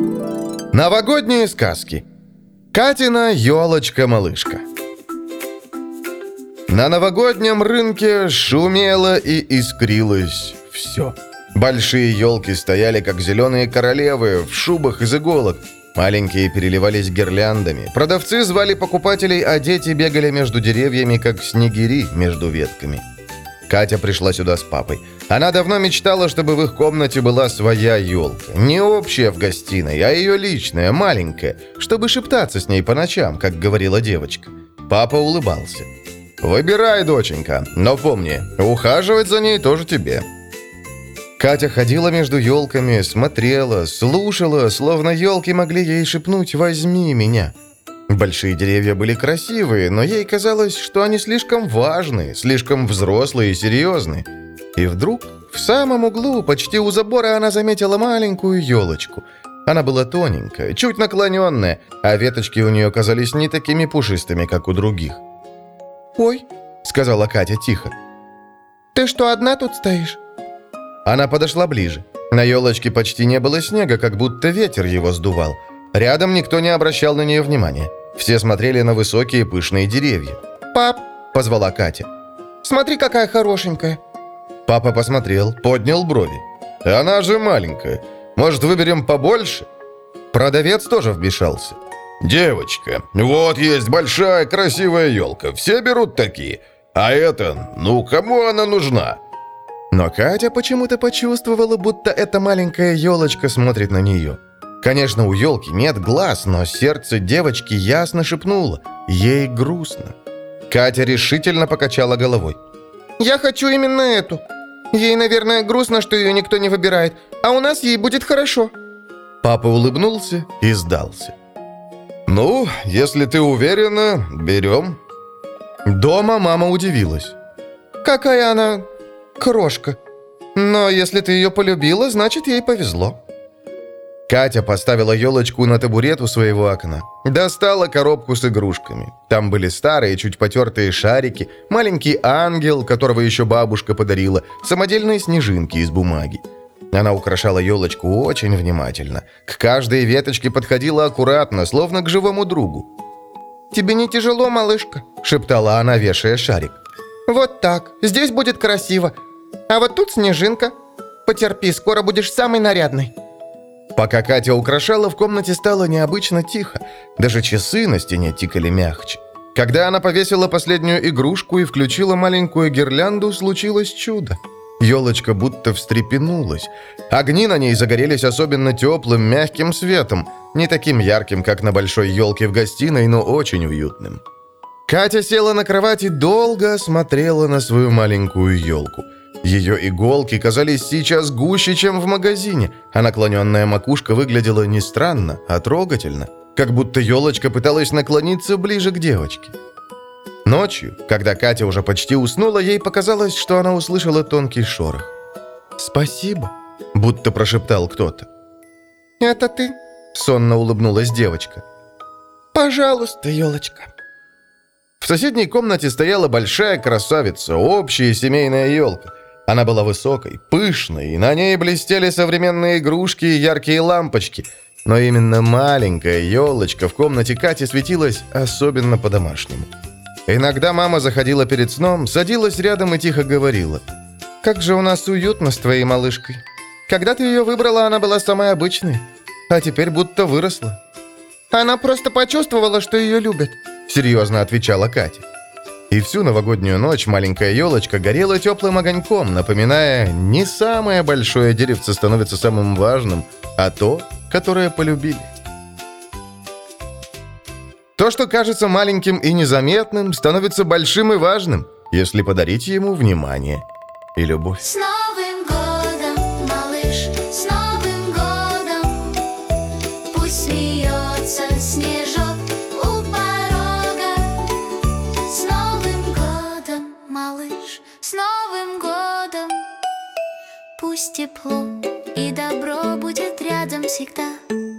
Новогодние сказки. Катина елочка-малышка. На новогоднем рынке шумело и искрилось все. Большие елки стояли, как зеленые королевы, в шубах из иголок. Маленькие переливались гирляндами. Продавцы звали покупателей, а дети бегали между деревьями, как снегири между ветками. Катя пришла сюда с папой. Она давно мечтала, чтобы в их комнате была своя елка. Не общая в гостиной, а ее личная, маленькая, чтобы шептаться с ней по ночам, как говорила девочка. Папа улыбался. «Выбирай, доченька, но помни, ухаживать за ней тоже тебе». Катя ходила между елками, смотрела, слушала, словно елки могли ей шепнуть «возьми меня». Большие деревья были красивые, но ей казалось, что они слишком важные, слишком взрослые и серьезные. И вдруг, в самом углу, почти у забора, она заметила маленькую елочку. Она была тоненькая, чуть наклоненная, а веточки у нее казались не такими пушистыми, как у других. «Ой», — сказала Катя тихо, — «ты что, одна тут стоишь?» Она подошла ближе. На елочке почти не было снега, как будто ветер его сдувал. Рядом никто не обращал на нее внимания. Все смотрели на высокие пышные деревья. «Пап», — позвала Катя, — «смотри, какая хорошенькая». Папа посмотрел, поднял брови. «Она же маленькая. Может, выберем побольше?» Продавец тоже вмешался. «Девочка, вот есть большая красивая елка. Все берут такие. А это, ну, кому она нужна?» Но Катя почему-то почувствовала, будто эта маленькая елочка смотрит на нее. Конечно, у елки нет глаз, но сердце девочки ясно шепнуло. Ей грустно. Катя решительно покачала головой. «Я хочу именно эту. Ей, наверное, грустно, что ее никто не выбирает, а у нас ей будет хорошо». Папа улыбнулся и сдался. «Ну, если ты уверена, берем». Дома мама удивилась. «Какая она крошка. Но если ты ее полюбила, значит, ей повезло». Катя поставила елочку на табурет у своего окна. Достала коробку с игрушками. Там были старые, чуть потертые шарики, маленький ангел, которого еще бабушка подарила, самодельные снежинки из бумаги. Она украшала елочку очень внимательно. К каждой веточке подходила аккуратно, словно к живому другу. «Тебе не тяжело, малышка?» – шептала она, вешая шарик. «Вот так. Здесь будет красиво. А вот тут снежинка. Потерпи, скоро будешь самой нарядной». Пока Катя украшала, в комнате стало необычно тихо. Даже часы на стене тикали мягче. Когда она повесила последнюю игрушку и включила маленькую гирлянду, случилось чудо. Елочка будто встрепенулась. Огни на ней загорелись особенно теплым, мягким светом. Не таким ярким, как на большой елке в гостиной, но очень уютным. Катя села на кровать и долго смотрела на свою маленькую елку. Ее иголки казались сейчас гуще, чем в магазине, а наклоненная макушка выглядела не странно, а трогательно, как будто елочка пыталась наклониться ближе к девочке. Ночью, когда Катя уже почти уснула, ей показалось, что она услышала тонкий шорох. «Спасибо», — будто прошептал кто-то. «Это ты?» — сонно улыбнулась девочка. «Пожалуйста, елочка». В соседней комнате стояла большая красавица, общая семейная елка. Она была высокой, пышной, и на ней блестели современные игрушки и яркие лампочки. Но именно маленькая елочка в комнате Кати светилась особенно по-домашнему. Иногда мама заходила перед сном, садилась рядом и тихо говорила: «Как же у нас уютно с твоей малышкой. Когда ты ее выбрала, она была самой обычной, а теперь будто выросла». «Она просто почувствовала, что ее любят», — серьезно отвечала Катя. И всю новогоднюю ночь маленькая елочка горела теплым огоньком, напоминая, не самое большое деревце становится самым важным, а то, которое полюбили. То, что кажется маленьким и незаметным, становится большим и важным, если подарить ему внимание и любовь. С Новым годом, малыш, с Новым годом. Пусть смеется снежок у порога. С Новым годом, малыш, с Новым годом. Пусть тепло и добро будет рядом всегда.